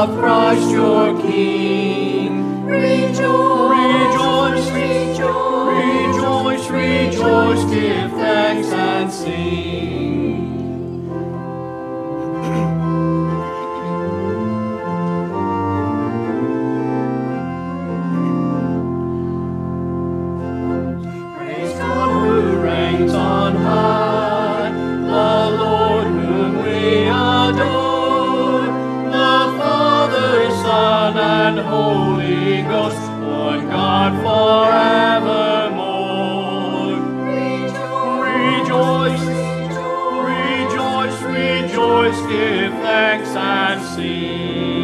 of Christ your King. Rejoice, rejoice, rejoice, give thanks and sing. Praise God who reigns on high, the Lord whom we adore, the Father, Son, and Holy Ghost, one God forevermore. Rejoice, rejoice, rejoice, give thanks and sing.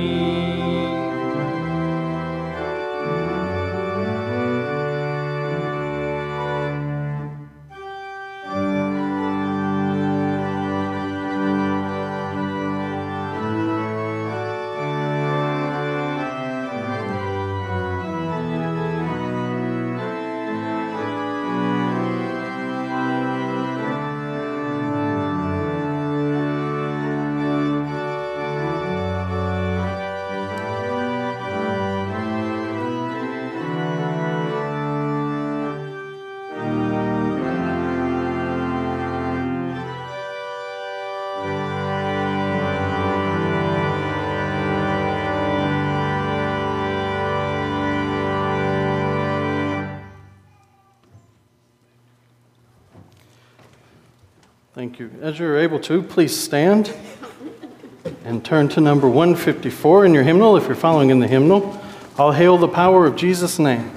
Thank you. As you're able to, please stand and turn to number 154 in your hymnal if you're following in the hymnal. I'll hail the power of Jesus' name.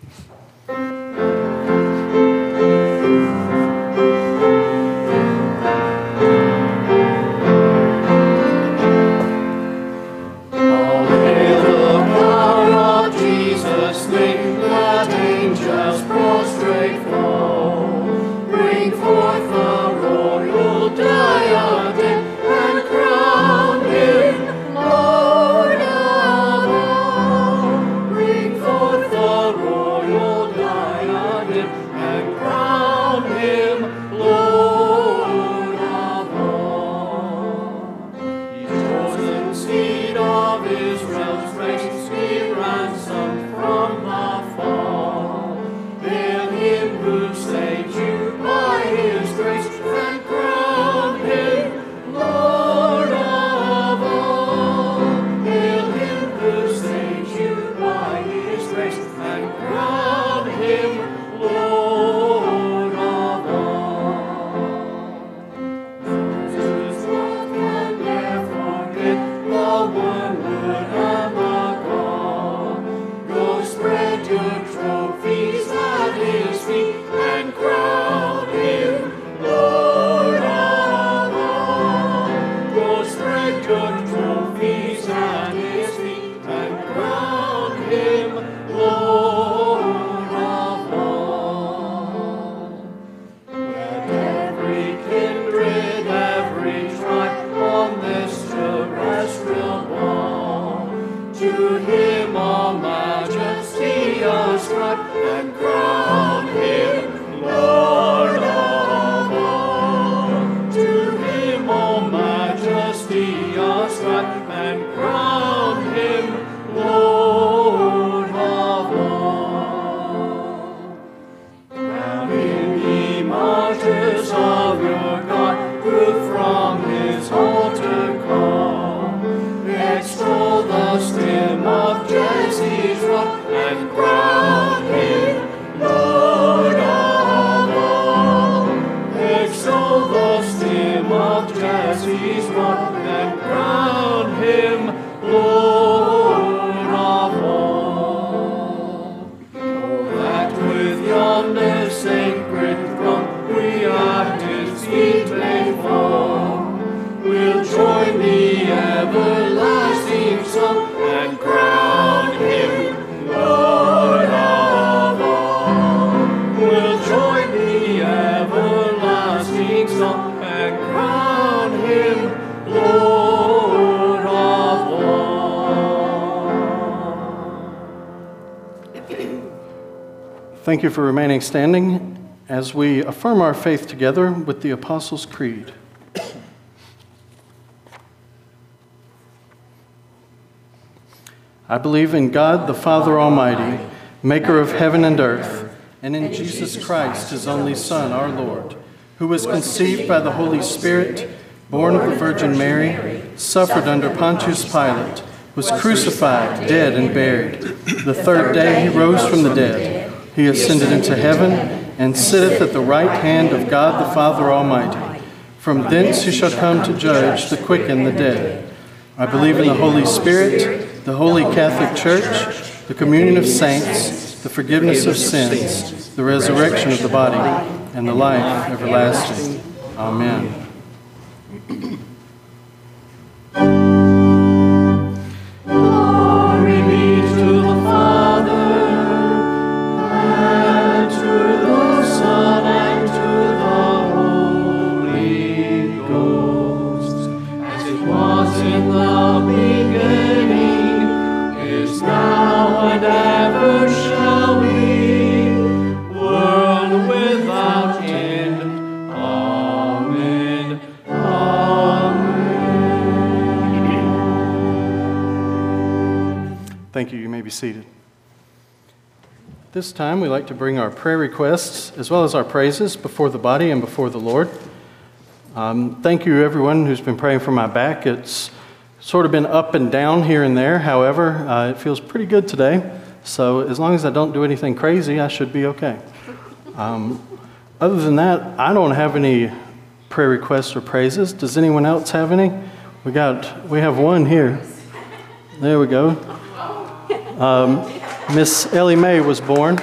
Thank you for remaining standing as we affirm our faith together with the Apostles' Creed. I believe in God, the Father Almighty, maker of heaven and earth, and in Jesus Christ, his only Son, our Lord, who was conceived by the Holy Spirit, born of the Virgin Mary, suffered under Pontius Pilate, was crucified, dead, and buried. The third day he rose from the dead. He ascended into heaven, and sitteth at the right hand of God the Father Almighty. From thence he shall come to judge the quick and the dead. I believe in the Holy Spirit, the Holy Catholic Church, the communion of saints, the forgiveness of sins, the resurrection of the body, and the life everlasting. Amen. Glory be to the Father, and to the Son, and to the Holy Ghost, as it was in the beginning, is now, and ever shall be, world without end. Amen. Thank you. You may be seated. This time we like to bring our prayer requests as well as our praises before the body and before the Lord. Thank you everyone who's been praying for my back. It's sort of been up and down here and there. However, it feels pretty good today. So as long as I don't do anything crazy, I should be okay. Other than that, I don't have any prayer requests or praises. Does anyone else have any? We have one here. There we go. Miss Ellie Mae was born.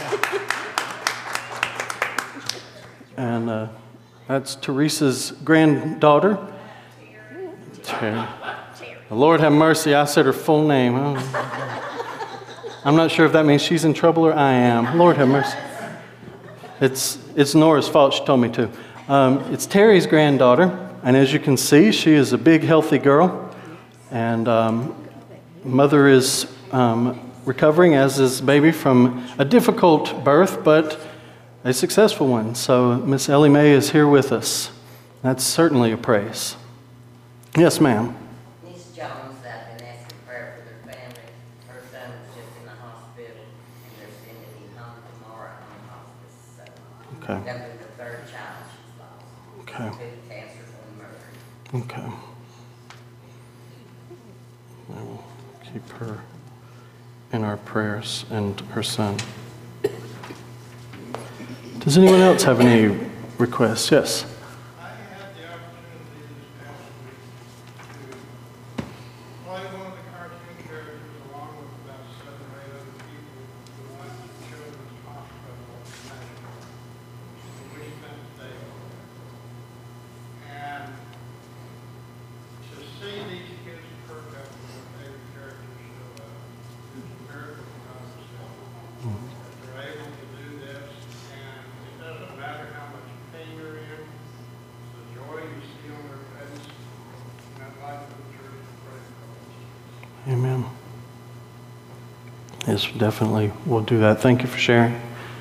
And that's Teresa's granddaughter. Terry. The Lord have mercy, I said her full name. I'm not sure if that means she's in trouble or I am. Lord have mercy. It's Nora's fault, she told me to. It's Terry's granddaughter, and as you can see, she is a big, healthy girl. And mother is recovering, as is baby, from a difficult birth, but a successful one. So Miss Ellie Mae is here with us. That's certainly a praise. Yes, ma'am. Miss Jones, I've been asking prayer for their family. Her son was just in the hospital, and they're sending him home tomorrow on hospice. So Okay. that'll be the third child she's lost. Okay. 2 cancers and murder. Okay. I will keep her in our prayers and her son. Does anyone else have any requests? Yes. I had the opportunity this past week to play one of the cartoon characters along with about 7 or 8 other people who went to Children's Hospital in Nashville. And we spent the day over there. And to see these kids perk up with their favorite characters show up is a miracle from God Himself. That they're able to do this, and it doesn't matter how much pain you're in, the joy you see on their face, and I'd like for the church to pray for those. Amen. Yes, definitely. We'll do that. Thank you for sharing.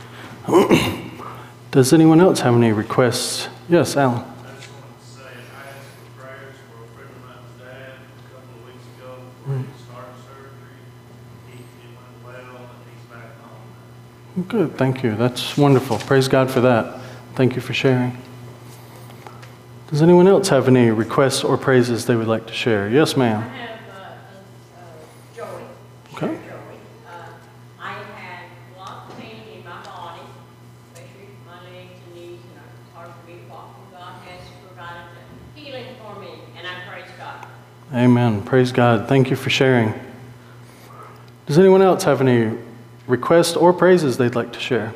Does anyone else have any requests? Yes, Alan. I just wanted to say, I asked for prayers for a friend of mine's dad a couple of weeks ago before he started surgery. He went well, and he's back home. Good, thank you. That's wonderful. Praise God for that. Thank you for sharing. Does anyone else have any requests or praises they would like to share? Yes, I ma'am. have Joey. Okay. Joey. I had lots of pain in my body, especially my legs and knees, and it's hard for me to walk. God has provided the healing for me, and I praise God. Amen. Praise God. Thank you for sharing. Does anyone else have any requests or praises they'd like to share?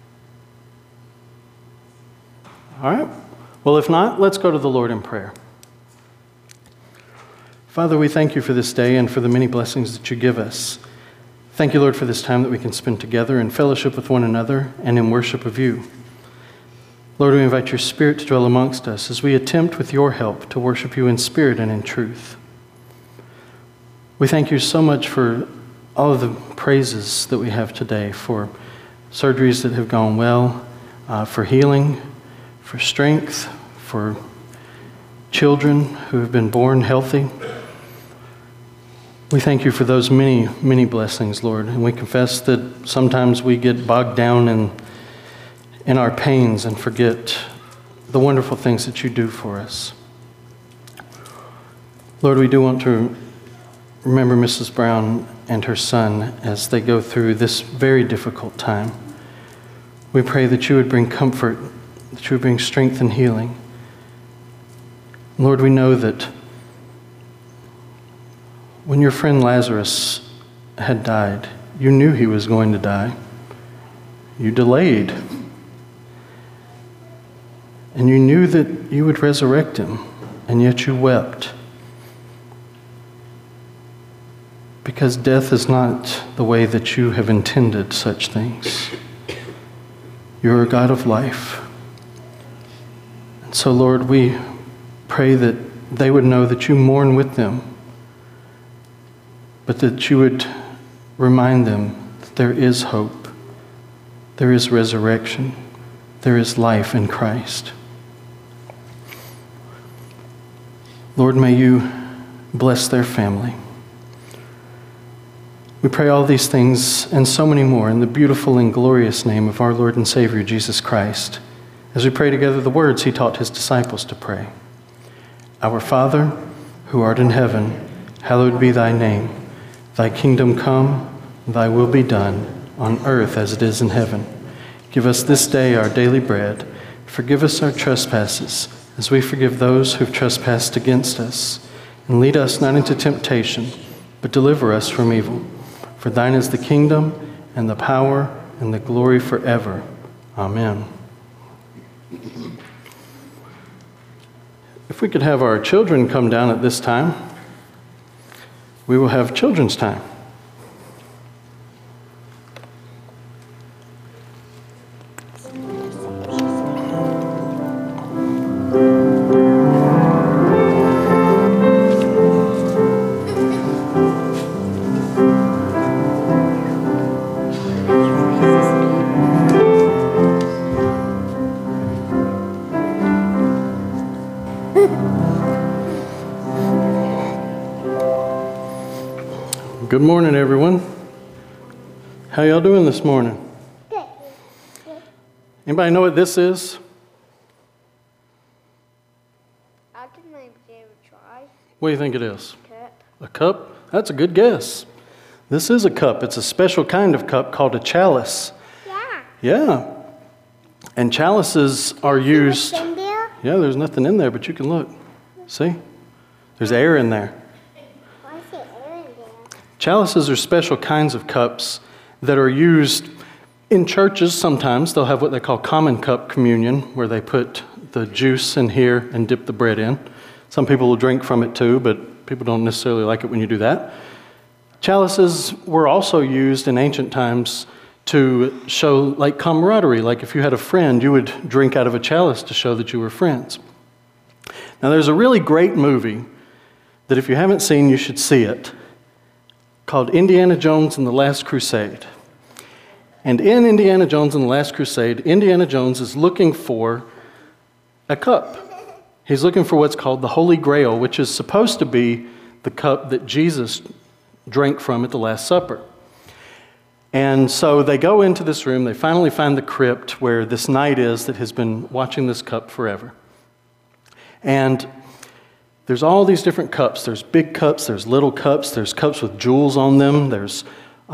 All right. Well, if not, let's go to the Lord in prayer. Father, we thank you for this day and for the many blessings that you give us. Thank you, Lord, for this time that we can spend together in fellowship with one another and in worship of you. Lord, we invite your Spirit to dwell amongst us as we attempt with your help to worship you in spirit and in truth. We thank you so much for all of the praises that we have today, for surgeries that have gone well, for healing, for strength, for children who have been born healthy. We thank you for those many, many blessings, Lord. And we confess that sometimes we get bogged down in our pains and forget the wonderful things that you do for us. Lord, we do want to remember Mrs. Brown and her son as they go through this very difficult time. We pray that you would bring comfort, that you would bring strength and healing. Lord, we know that when your friend Lazarus had died, you knew he was going to die. You delayed. And you knew that you would resurrect him, and yet you wept. Because death is not the way that you have intended such things. You're a God of life. And so, Lord, we pray that they would know that you mourn with them, but that you would remind them that there is hope, there is resurrection, there is life in Christ. Lord, may you bless their family. We pray all these things and so many more in the beautiful and glorious name of our Lord and Savior, Jesus Christ, as we pray together the words he taught his disciples to pray. Our Father, who art in heaven, hallowed be thy name. Thy kingdom come, thy will be done, on earth as it is in heaven. Give us this day our daily bread. Forgive us our trespasses, as we forgive those who've trespassed against us. And lead us not into temptation, but deliver us from evil. For thine is the kingdom, and the power, and the glory forever. Amen. If we could have our children come down at this time, we will have children's time. Good morning, everyone. How y'all doing this morning? Good. Anybody know what this is? I can maybe give it a try. What do you think it is? Cup. A cup? That's a good guess. This is a cup. It's a special kind of cup called a chalice. Yeah. Yeah. And chalices are used. In there? Yeah, there's nothing in there, but you can look. See? There's air in there. Why is it air in there? Chalices are special kinds of cups that are used in churches sometimes. They'll have what they call common cup communion, where they put the juice in here and dip the bread in. Some people will drink from it too, but people don't necessarily like it when you do that. Chalices were also used in ancient times to show like camaraderie. Like if you had a friend, you would drink out of a chalice to show that you were friends. Now there's a really great movie that if you haven't seen, you should see it, called Indiana Jones and the Last Crusade. And in Indiana Jones and the Last Crusade, Indiana Jones is looking for a cup. He's looking for what's called the Holy Grail, which is supposed to be the cup that Jesus drank from at the Last Supper. And so they go into this room, they finally find the crypt where this knight is that has been watching this cup forever. And there's all these different cups. There's big cups, there's little cups, there's cups with jewels on them, there's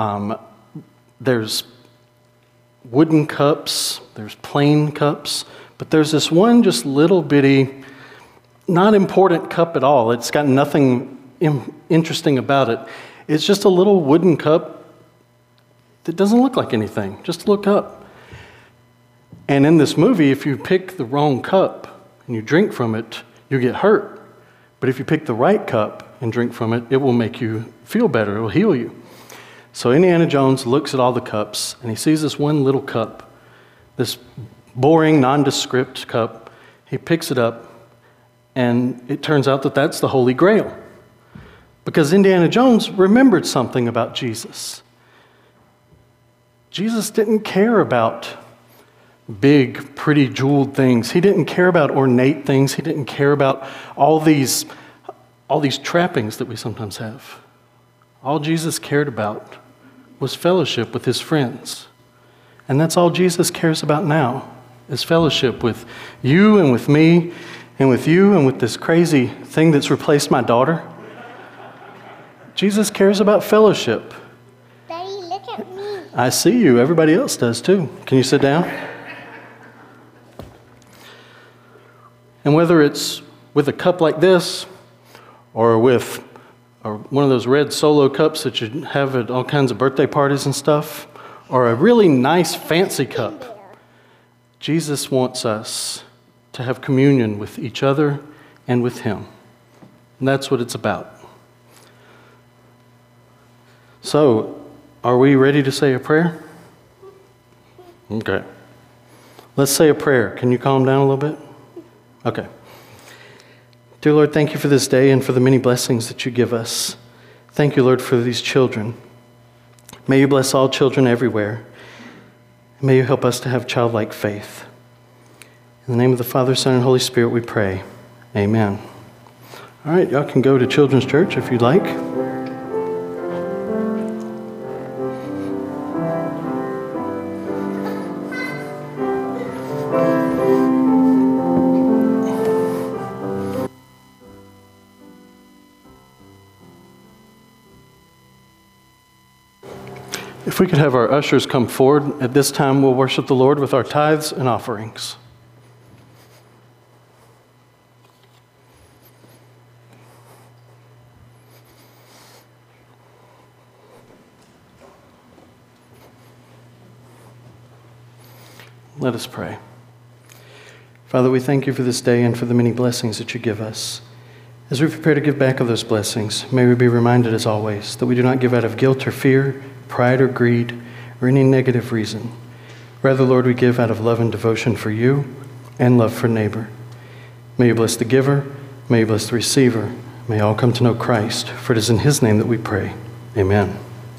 wooden cups, there's plain cups, but there's this one just little bitty, not important cup at all. It's got nothing interesting about it. It's just a little wooden cup that doesn't look like anything, just a little cup. And in this movie, if you pick the wrong cup and you drink from it, you get hurt. But if you pick the right cup and drink from it, it will make you feel better. It will heal you. So Indiana Jones looks at all the cups, and he sees this one little cup, this boring, nondescript cup. He picks it up, and it turns out that that's the Holy Grail. Because Indiana Jones remembered something about Jesus. Jesus didn't care about big, pretty, jeweled things. He didn't care about ornate things. He didn't care about all these trappings that we sometimes have. All Jesus cared about was fellowship with his friends. And that's all Jesus cares about now, is fellowship with you and with me and with you and with this crazy thing that's replaced my daughter. Jesus cares about fellowship. Daddy, look at me. I see you. Everybody else does too. Can you sit down? And whether it's with a cup like this or with one of those red Solo cups that you have at all kinds of birthday parties and stuff, or a really nice fancy cup, Jesus wants us to have communion with each other and with him. And that's what it's about. So, are we ready to say a prayer? Okay. Let's say a prayer. Can you calm down a little bit? Okay. Dear Lord, thank you for this day and for the many blessings that you give us. Thank you, Lord, for these children. May you bless all children everywhere. May you help us to have childlike faith. In the name of the Father, Son, and Holy Spirit, we pray. Amen. All right, y'all can go to Children's Church if you'd like. If we could have our ushers come forward, at this time we'll worship the Lord with our tithes and offerings. Let us pray. Father, we thank you for this day and for the many blessings that you give us. As we prepare to give back of those blessings, may we be reminded as always that we do not give out of guilt or fear, pride or greed, or any negative reason. Rather, Lord, we give out of love and devotion for you and love for neighbor. May you bless the giver, may you bless the receiver, may all come to know Christ, for it is in his name that we pray. Amen.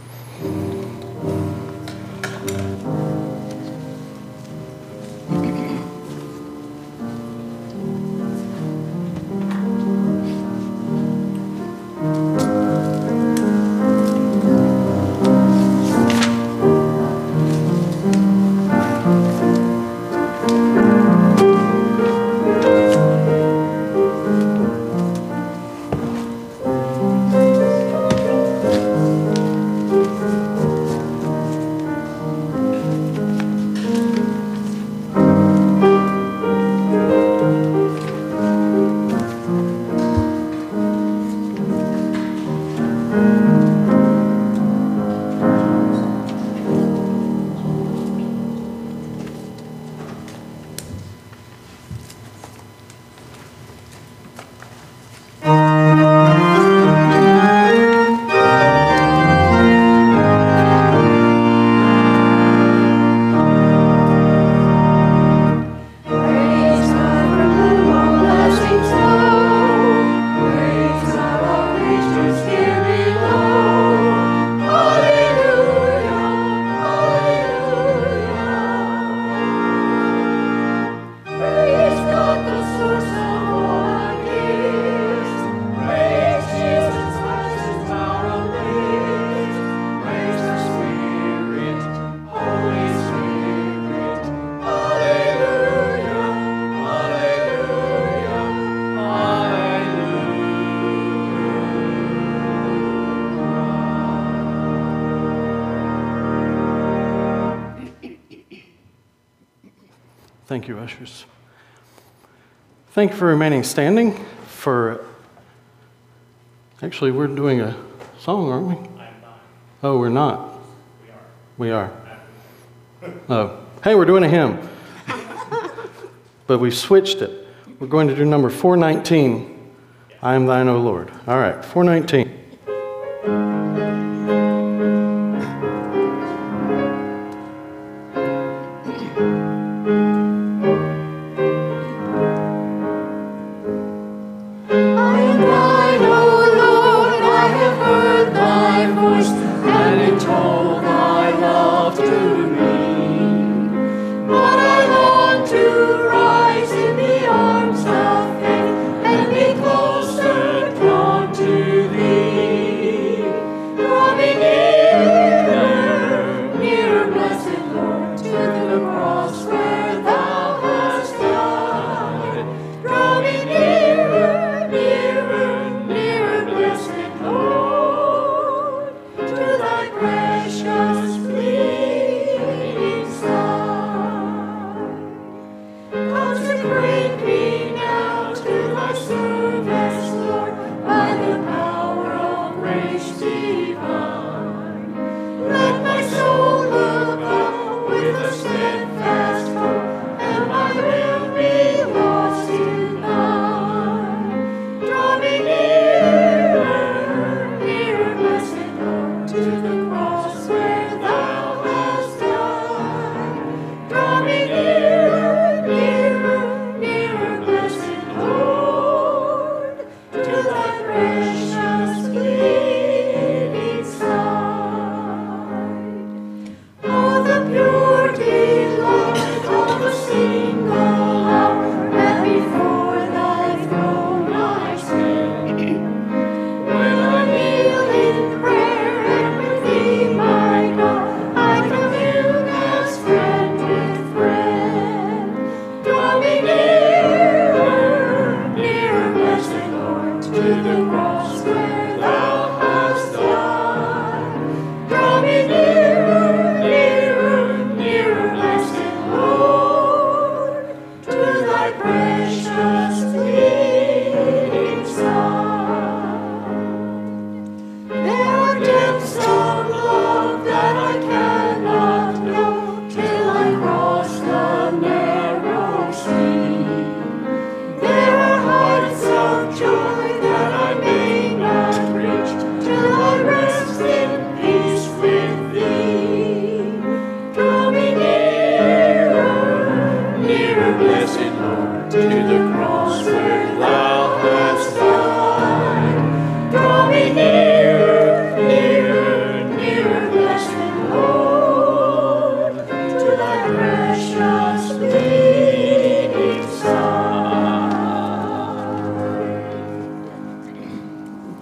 Thank you, ushers. Thank you for remaining standing for... Actually, we're doing a song, aren't we? I'm not. Oh, we're not. We are. We are. Oh. Hey, we're doing a hymn. But we've switched it. We're going to do number 419, I Am Thine, O Lord. All right, 419. Thee.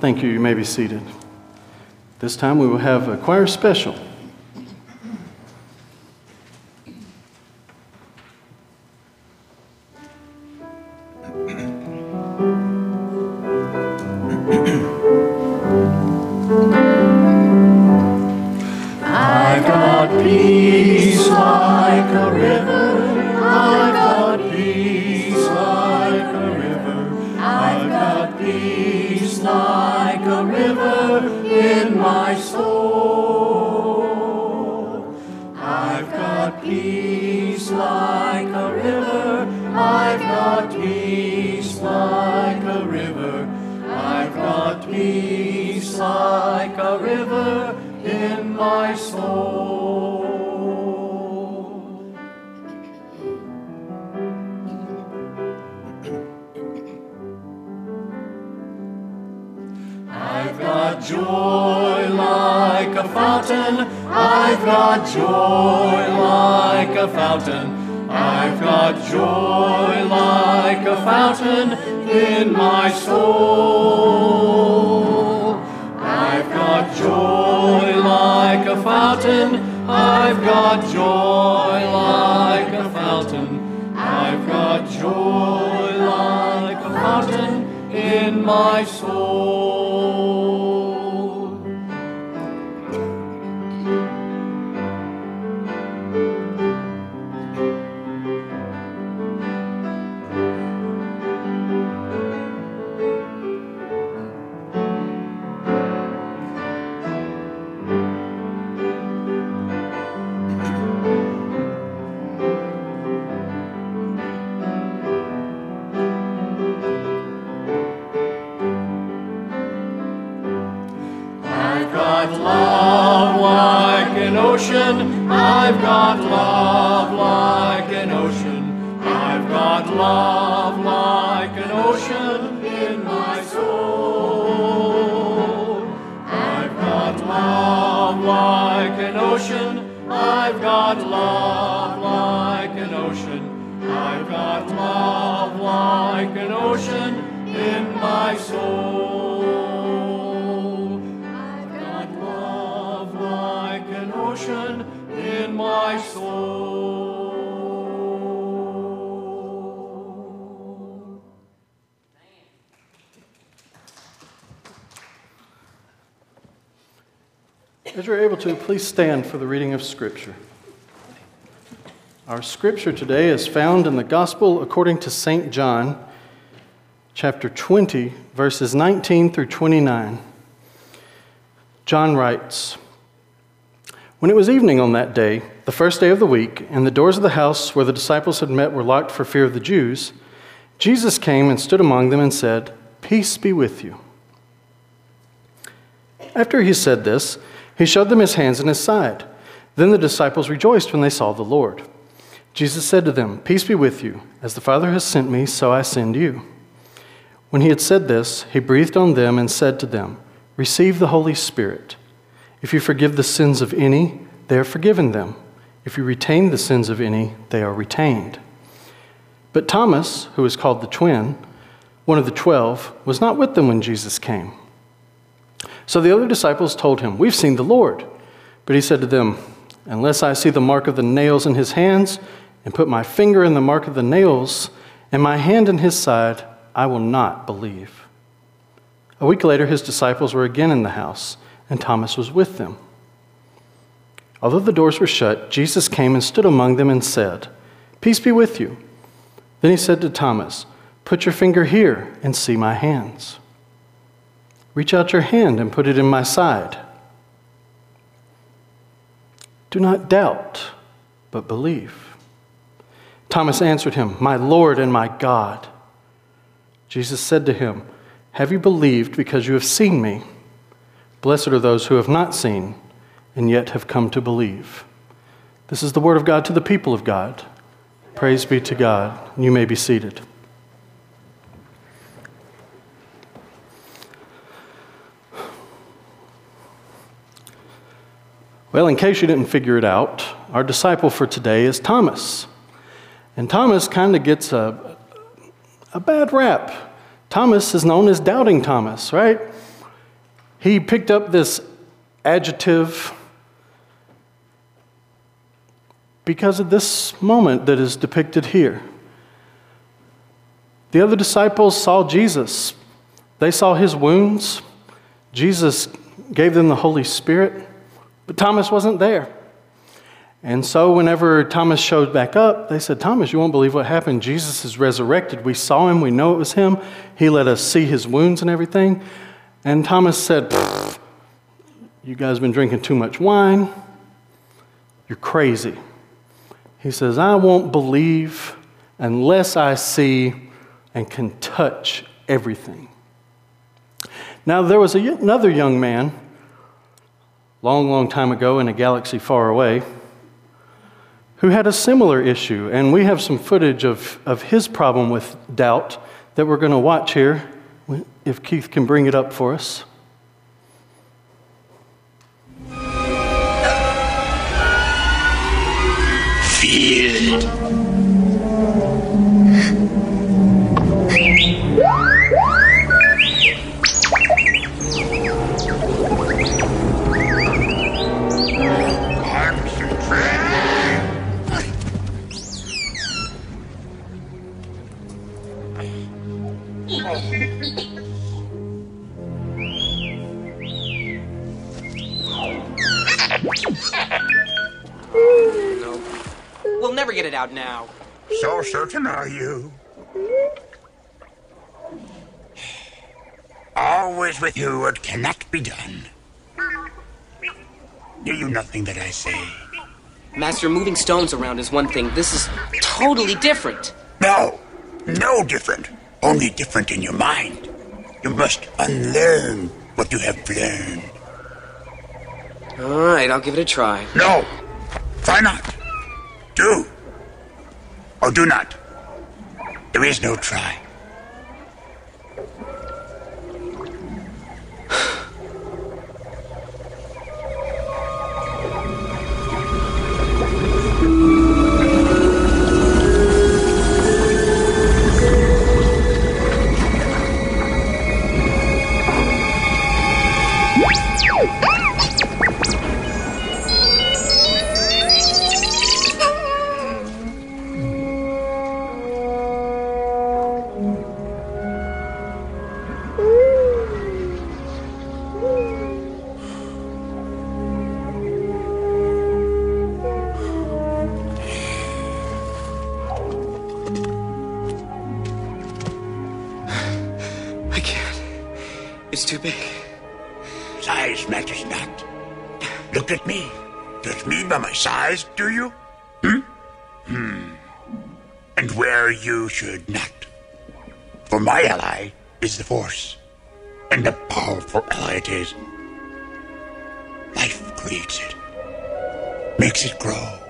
Thank you. You may be seated. This time we will have a choir special. I've got peace like a river. I've got peace like a river. I've got peace like a river in my soul. I've got peace like a river. I've got peace like a river. I've got peace like a river in my soul. I've got joy like a fountain. I've got joy like a fountain. I've got joy like a fountain in my soul. I've got joy like a fountain. I've got joy like a fountain. I've got joy like a fountain in my soul. I've got love like an ocean. I've got love like an ocean in my soul. I've got love like an ocean. I've got love like an ocean. I've got love like an ocean in my soul. I've got love like an ocean in my soul. As you're able to, please stand for the reading of Scripture. Our Scripture today is found in the Gospel according to St. John, chapter 20, verses 19 through 29. John writes, "When it was evening on that day, the first day of the week, and the doors of the house where the disciples had met were locked for fear of the Jews, Jesus came and stood among them and said, 'Peace be with you.' After he said this, he showed them his hands and his side. Then the disciples rejoiced when they saw the Lord. Jesus said to them, 'Peace be with you. As the Father has sent me, so I send you.' When he had said this, he breathed on them and said to them, 'Receive the Holy Spirit. If you forgive the sins of any, they are forgiven them. If you retain the sins of any, they are retained.' But Thomas, who is called the twin, one of the 12, was not with them when Jesus came. So the other disciples told him, 'We've seen the Lord.' But he said to them, 'Unless I see the mark of the nails in his hands, and put my finger in the mark of the nails, and my hand in his side, I will not believe.' A week later, his disciples were again in the house, and Thomas was with them. Although the doors were shut, Jesus came and stood among them and said, 'Peace be with you.' Then he said to Thomas, 'Put your finger here and see my hands. Reach out your hand and put it in my side. Do not doubt, but believe.' Thomas answered him, 'My Lord and my God.' Jesus said to him, 'Have you believed because you have seen me? Blessed are those who have not seen and yet have come to believe.' This is the word of God to the people of God. Praise be to God. You may be seated. Well, in case you didn't figure it out, our disciple for today is Thomas. And Thomas kind of gets a bad rap. Thomas is known as Doubting Thomas, right? He picked up this adjective because of this moment that is depicted here. The other disciples saw Jesus. They saw his wounds. Jesus gave them the Holy Spirit, but Thomas wasn't there. And so whenever Thomas showed back up, they said, Thomas, you won't believe what happened. Jesus is resurrected. We saw him. We know it was him. He let us see his wounds and everything. And Thomas said, you guys have been drinking too much wine. You're crazy. He says, I won't believe unless I see and can touch everything. Now, there was another young man, long time ago in a galaxy far away, who had a similar issue. And we have some footage of his problem with doubt that we're going to watch here, if Keith can bring it up for us. Feel it. No. We'll never get it out now. So certain are you? Always with you it cannot be done. Do you nothing that I say? Master, moving stones around is one thing. This is totally different. No different. Only different in your mind. You must unlearn what you have learned. All right, I'll give it a try. No, try not. Do. Or do not. There is no try. It's too big. Size matters not. Look at me. Judge me by my size, do you? And where you should not. For my ally is the Force. And a powerful ally it is. Life creates it. Makes it grow.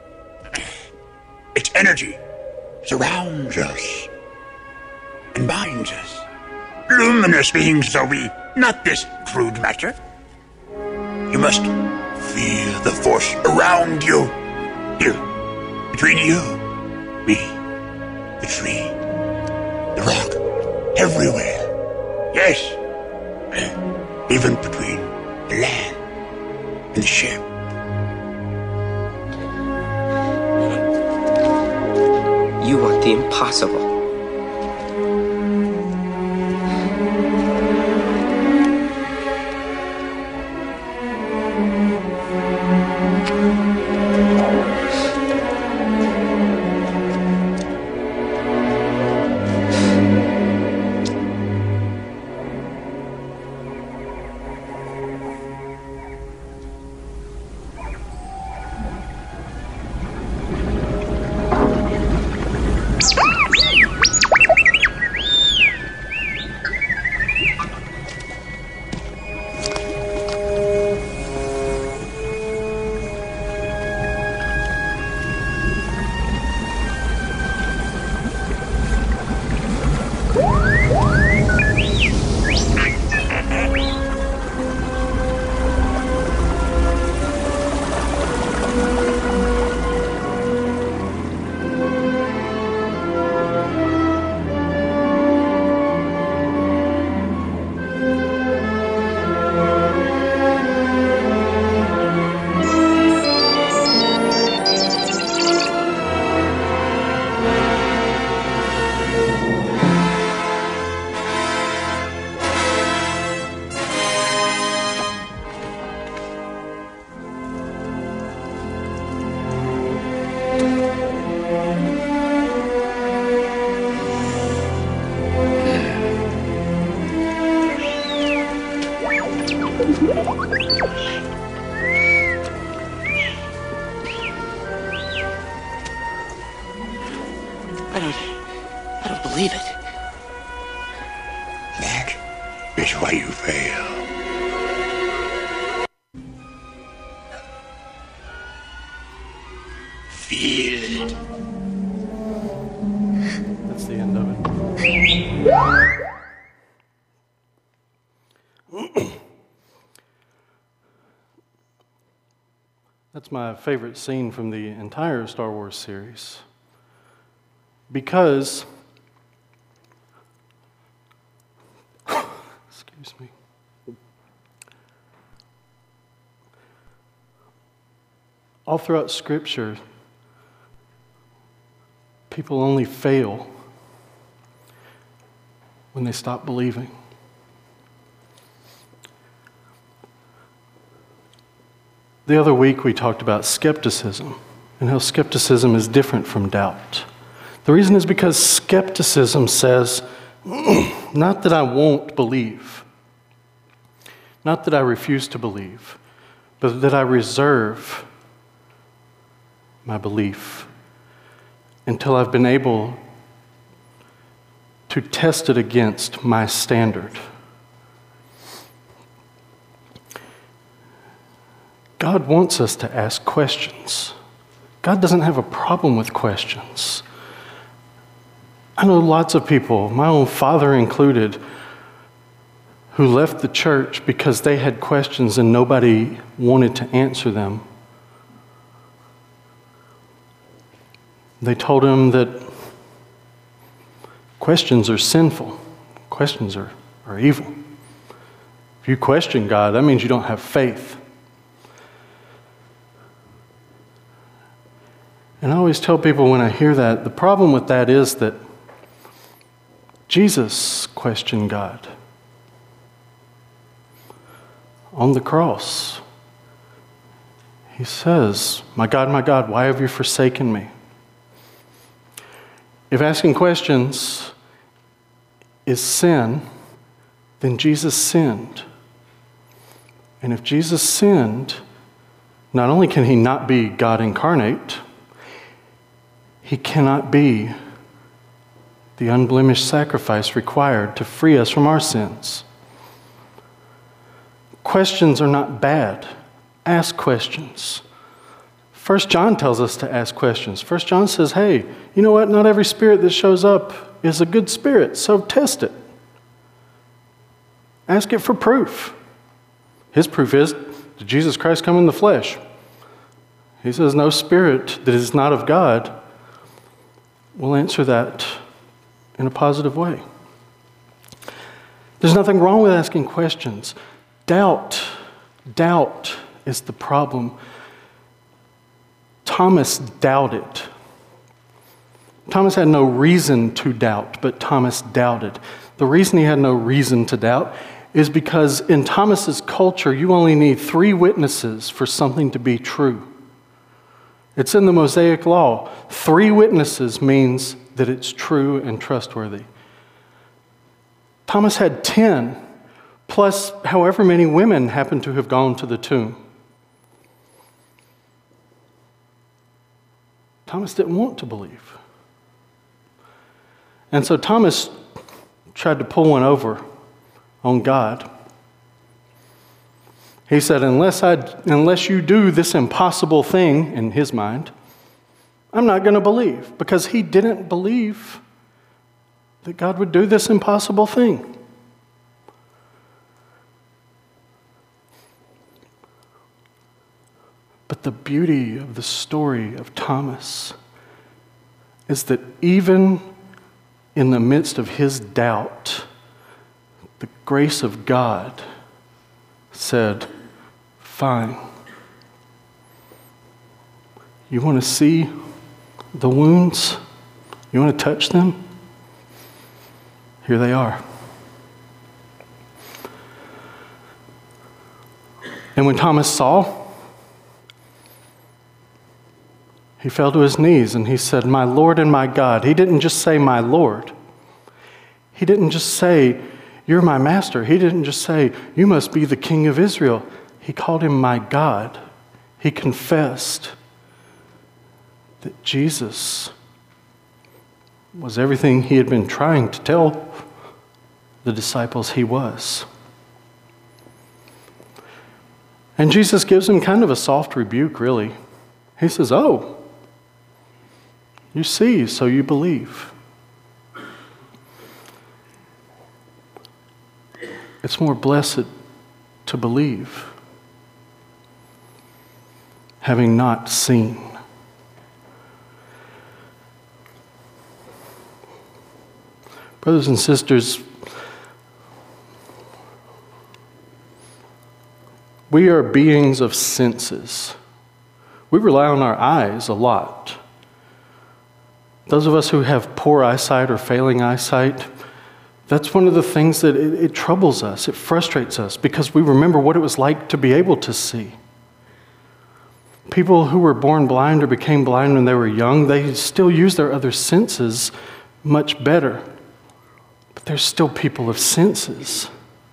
Its energy surrounds us. And binds us. Luminous beings are we, not this crude matter. You must feel the Force around you. Here, between you, me, the tree, the rock, everywhere. Yes, even between the land and the ship. You want the impossible. is why you fail. Feel it. That's the end of it. That's my favorite scene from the entire Star Wars series. Because, excuse me, all throughout Scripture, people only fail when they stop believing. The other week we talked about skepticism and how skepticism is different from doubt. The reason is because skepticism says, not that I won't believe, not that I refuse to believe, but that I reserve my belief until I've been able to test it against my standard. God wants us to ask questions. God doesn't have a problem with questions. I know lots of people, my own father included, who left the church because they had questions and nobody wanted to answer them. They told him that questions are sinful. Questions are evil. If you question God, that means you don't have faith. And I always tell people when I hear that, the problem with that is that Jesus questioned God on the cross. He says, my God, why have you forsaken me?" If asking questions is sin, then Jesus sinned. And if Jesus sinned, not only can he not be God incarnate, he cannot be the unblemished sacrifice required to free us from our sins. Questions are not bad. Ask questions. 1 John tells us to ask questions. 1 John says, hey, you know what? Not every spirit that shows up is a good spirit, so test it. Ask it for proof. His proof is, did Jesus Christ come in the flesh? He says, no spirit that is not of God will answer that in a positive way. There's nothing wrong with asking questions. Doubt is the problem. Thomas doubted. Thomas had no reason to doubt, but Thomas doubted. The reason he had no reason to doubt is because in Thomas's culture, you only need 3 witnesses for something to be true. It's in the Mosaic Law. 3 witnesses means that it's true and trustworthy. Thomas had 10, plus however many women happened to have gone to the tomb. Thomas didn't want to believe. And so Thomas tried to pull one over on God. He said, unless you do this impossible thing, in his mind, I'm not going to believe, because he didn't believe that God would do this impossible thing. But the beauty of the story of Thomas is that even in the midst of his doubt, the grace of God said, fine. You want to see the wounds? You want to touch them? Here they are. And when Thomas saw, he fell to his knees and he said, my Lord and my God. He didn't just say, my Lord. He didn't just say, you're my master. He didn't just say, you must be the King of Israel. He called him my God. He confessed that Jesus was everything he had been trying to tell the disciples he was. And Jesus gives him kind of a soft rebuke, really. He says, oh, you see, so you believe. It's more blessed to believe, having not seen. Brothers and sisters, we are beings of senses. We rely on our eyes a lot. Those of us who have poor eyesight or failing eyesight, that's one of the things that it troubles us, it frustrates us, because we remember what it was like to be able to see. People who were born blind or became blind when they were young, they still use their other senses much better. But they're still people of senses.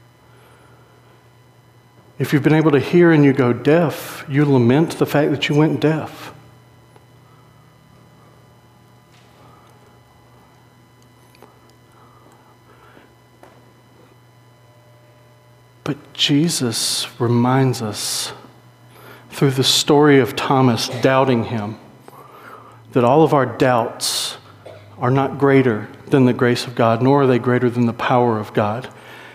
If you've been able to hear and you go deaf, you lament the fact that you went deaf. But Jesus reminds us through the story of Thomas doubting him that all of our doubts are not greater than the grace of God, nor are they greater than the power of God.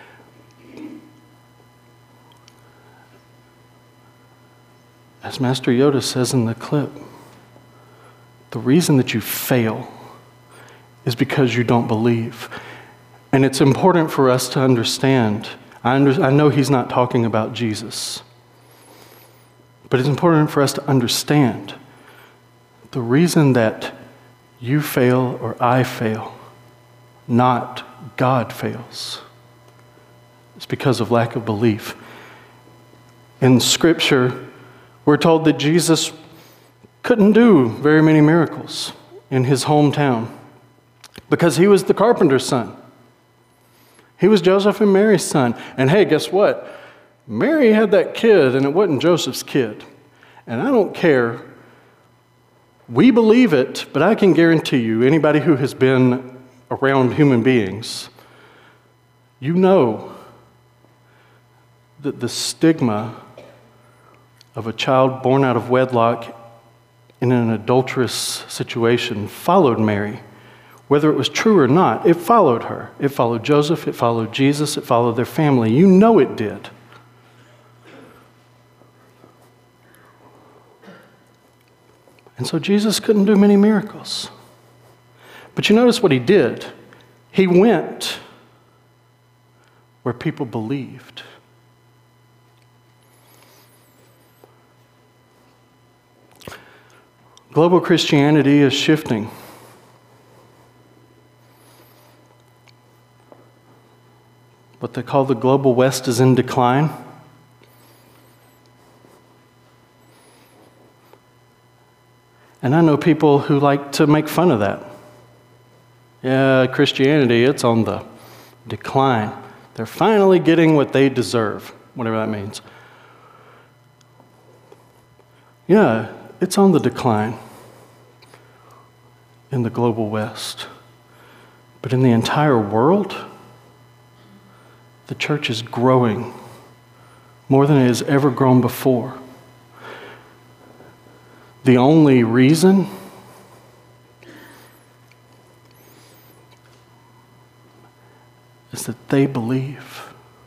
As Master Yoda says in the clip, the reason that you fail is because you don't believe. And it's important for us to understand. I know he's not talking about Jesus, but it's important for us to understand the reason that you fail or I fail, not God fails, is because of lack of belief. In Scripture, we're told that Jesus couldn't do very many miracles in his hometown because he was the carpenter's son. He was Joseph and Mary's son. And hey, guess what? Mary had that kid, and it wasn't Joseph's kid. And I don't care. We believe it, but I can guarantee you, anybody who has been around human beings, you know that the stigma of a child born out of wedlock in an adulterous situation followed Mary. Whether it was true or not, it followed her. It followed Joseph, it followed Jesus, it followed their family. You know it did. And so Jesus couldn't do many miracles. But you notice what he did. He went where people believed. Global Christianity is shifting. What they call the global West is in decline. And I know people who like to make fun of that. Yeah, Christianity, it's on the decline. They're finally getting what they deserve, whatever that means. Yeah, it's on the decline in the global West. But in the entire world, the church is growing more than it has ever grown before. The only reason is that they believe.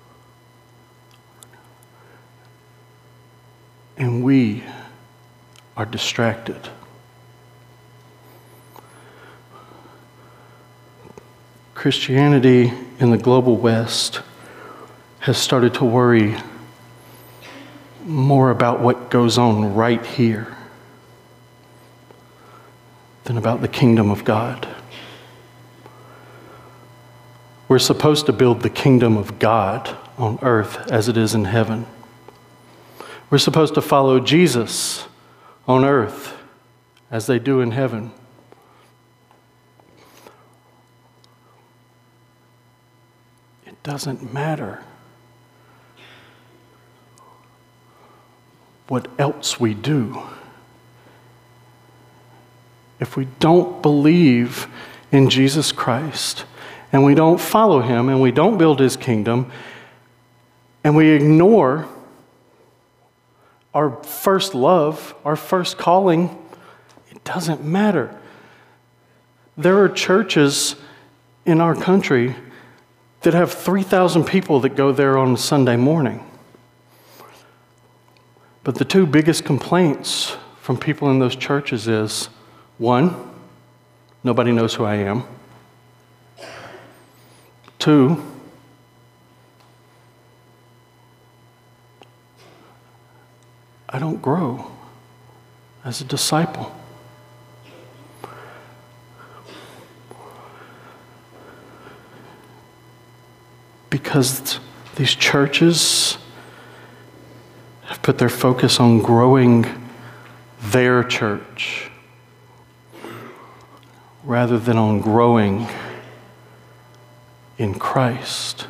And we are distracted. Christianity in the global West has started to worry more about what goes on right here than about the kingdom of God. We're supposed to build the kingdom of God on earth as it is in heaven. We're supposed to follow Jesus on earth as they do in heaven. It doesn't matter what else we do. If we don't believe in Jesus Christ, and we don't follow him, and we don't build his kingdom, and we ignore our first love, our first calling, it doesn't matter. There are churches in our country that have 3,000 people that go there on Sunday morning. But the two biggest complaints from people in those churches is, one, nobody knows who I am. Two, I don't grow as a disciple. Because these churches have put their focus on growing their church rather than on growing in Christ.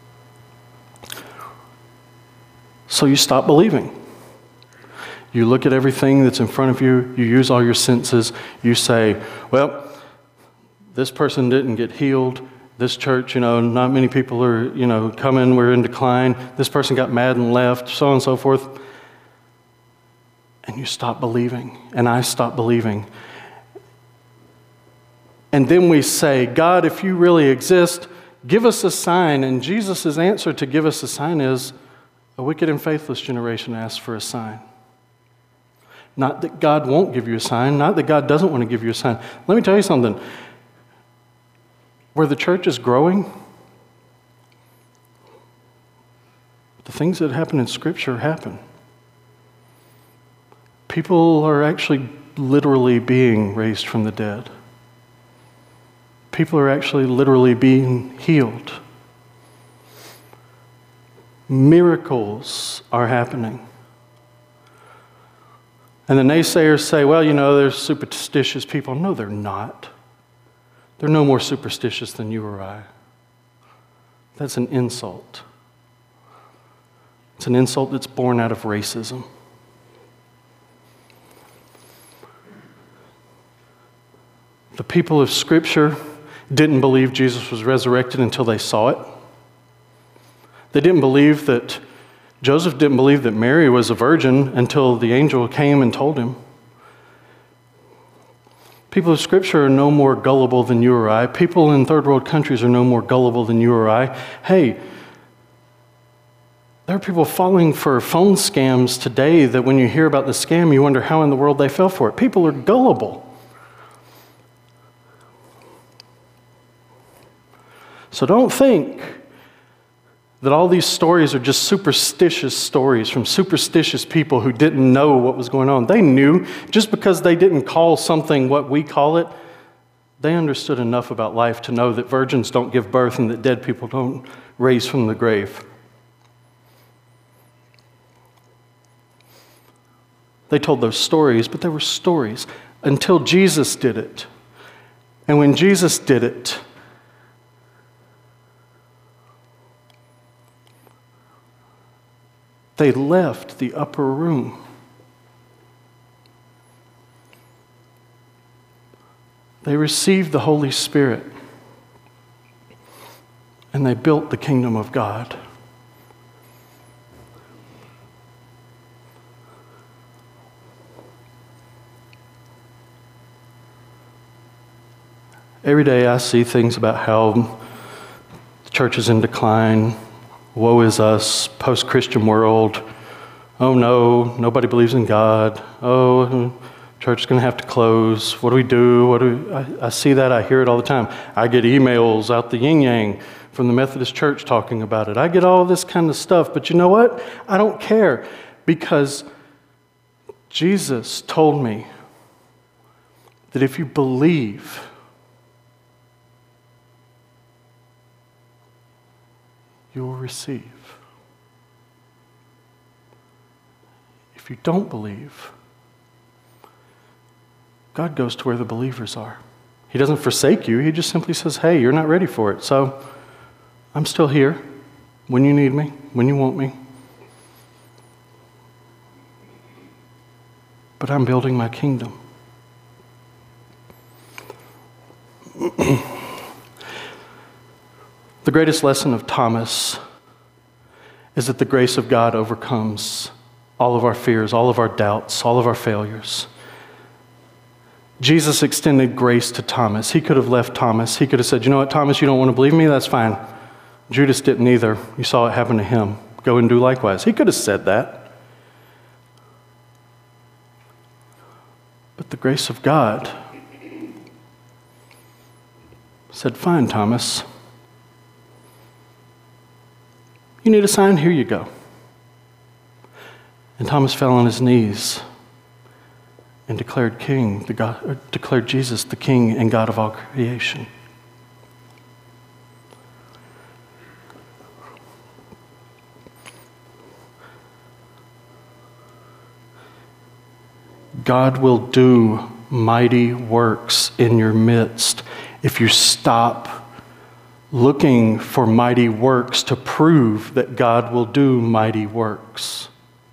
So you stop believing. You look at everything that's in front of you, you use all your senses, you say, well, this person didn't get healed, this church, not many people are, coming, we're in decline, this person got mad and left, so on and so forth. And you stop believing, and I stop believing. And then we say, God, if you really exist, give us a sign. And Jesus' answer to give us a sign is, a wicked and faithless generation asks for a sign. Not that God won't give you a sign, not that God doesn't want to give you a sign. Let me tell you something. Where the church is growing, the things that happen in Scripture happen. People are actually literally being raised from the dead. People are actually literally being healed. Miracles are happening. And the naysayers say, well, there's superstitious people. No, they're not. They're no more superstitious than you or I. That's an insult. It's an insult that's born out of racism. The people of Scripture didn't believe Jesus was resurrected until they saw it. They didn't believe that, Joseph didn't believe that Mary was a virgin until the angel came and told him. People of Scripture are no more gullible than you or I. People in third world countries are no more gullible than you or I. Hey, there are people falling for phone scams today that when you hear about the scam, you wonder how in the world they fell for it. People are gullible. So don't think that all these stories are just superstitious stories from superstitious people who didn't know what was going on. They knew. Just because they didn't call something what we call it, they understood enough about life to know that virgins don't give birth and that dead people don't raise from the grave. They told those stories, but they were stories until Jesus did it. And when Jesus did it, they left the upper room. They received the Holy Spirit. And they built the kingdom of God. Every day I see things about how the church is in decline. Woe is us, post-Christian world. Oh no, nobody believes in God. Oh, church is going to have to close. What do we do? I see that, I hear it all the time. I get emails out the yin-yang from the Methodist Church talking about it. I get all this kind of stuff, but you know what? I don't care, because Jesus told me that if you believe, you will receive. If you don't believe, God goes to where the believers are. He doesn't forsake you. He just simply says, hey, you're not ready for it. So I'm still here when you need me, when you want me. But I'm building my kingdom. The greatest lesson of Thomas is that the grace of God overcomes all of our fears, all of our doubts, all of our failures. Jesus extended grace to Thomas. He could have left Thomas. He could have said, you know what, Thomas, you don't want to believe me? That's fine. Judas didn't either. You saw it happen to him. Go and do likewise. He could have said that. But the grace of God said, fine, Thomas. You need a sign? Here you go. And Thomas fell on his knees and declared Jesus the King and God of all creation. God will do mighty works in your midst if you stop looking for mighty works to prove that God will do mighty works.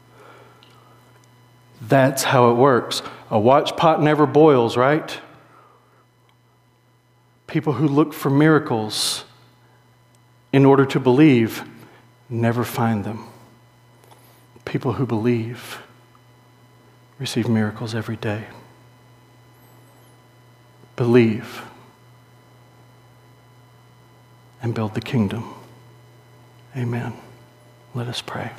That's how it works. A watch pot never boils, right? People who look for miracles in order to believe never find them. People who believe receive miracles every day. Believe and build the kingdom. Amen. Let us pray.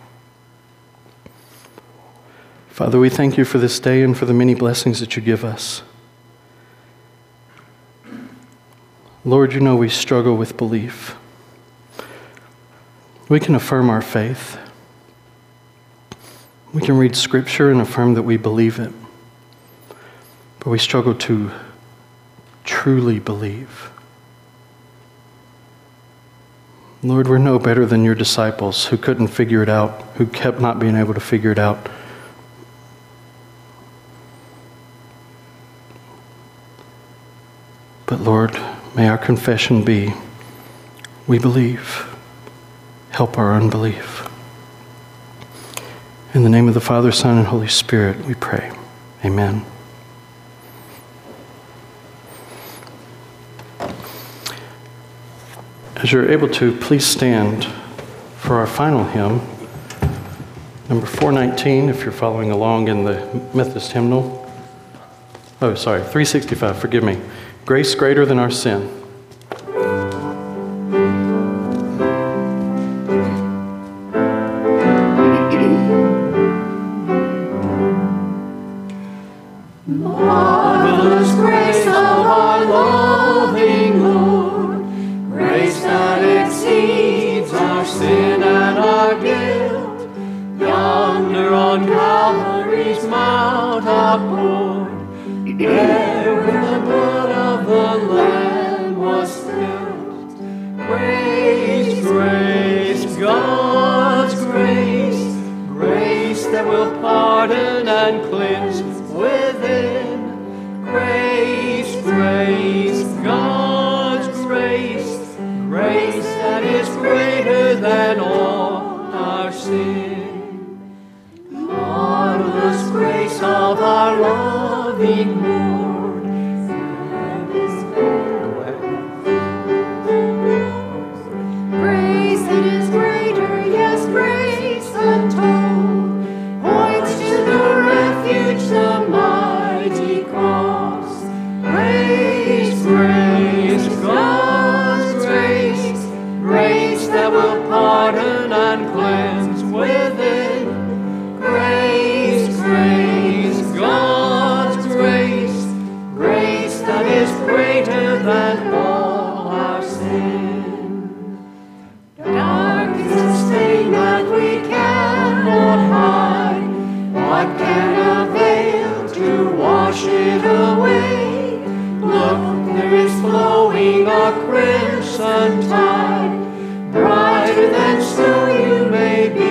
Father, we thank you for this day and for the many blessings that you give us. Lord, you know we struggle with belief. We can affirm our faith. We can read Scripture and affirm that we believe it. But we struggle to truly believe. Lord, we're no better than your disciples who couldn't figure it out, who kept not being able to figure it out. But Lord, may our confession be, we believe. Help our unbelief. In the name of the Father, Son, and Holy Spirit, we pray. Amen. As you're able to, please stand for our final hymn, number 419, if you're following along in the Methodist hymnal. Oh, sorry, 365, forgive me. Grace greater than our sin. Marvelous grace of our loving Lord, grace that exceeds our sin and our guilt, yonder on Calvary's mount outpoured, there where the blood of the Lamb was spilled. Grace, grace, God's grace, grace that will pardon and cleanse within. Grace, grace, God's grace, grace that is greater than all our sin. Marvelous grace of our loving Lord, grace that is greater, yes, grace untold, points to the refuge, the mighty cross. grace, grace, God's grace, grace that will pardon and cleanse within. Grace, grace, God's grace, grace that is greater than all our sin. Dark is the stain that we cannot hide, what can avail to wash it away? Look, there is flowing a crimson tide, brighter than snow you may be.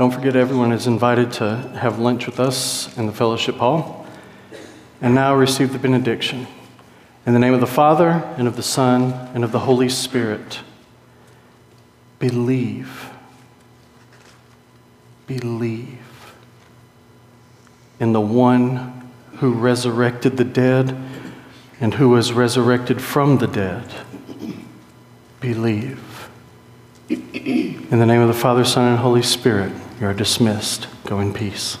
Don't forget, everyone is invited to have lunch with us in the fellowship hall. And now receive the benediction. In the name of the Father, and of the Son, and of the Holy Spirit. Believe. Believe in the one who resurrected the dead and who was resurrected from the dead. Believe. In the name of the Father, Son, and Holy Spirit, you are dismissed. Go in peace.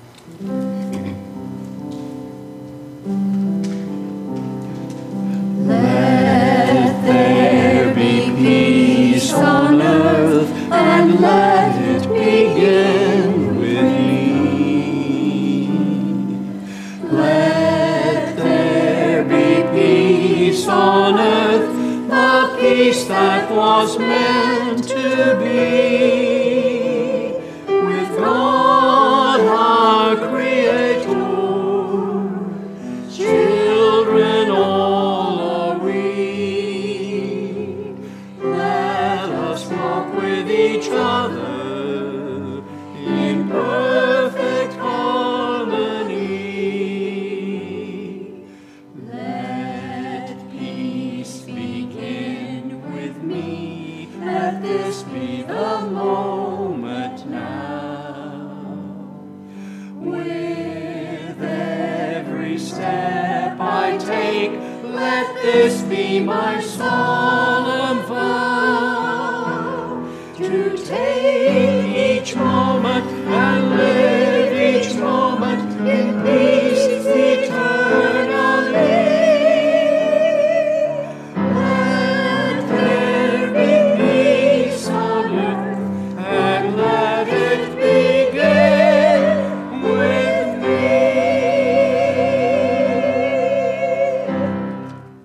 Let there be peace on earth, and let it begin with me. Let there be peace on earth, the peace that was meant to be, with God our Creator, children all are we. Let us walk with each other in perfect harmony. Let peace begin with me. Let this be the moment now. With every step I take, let this be my solemn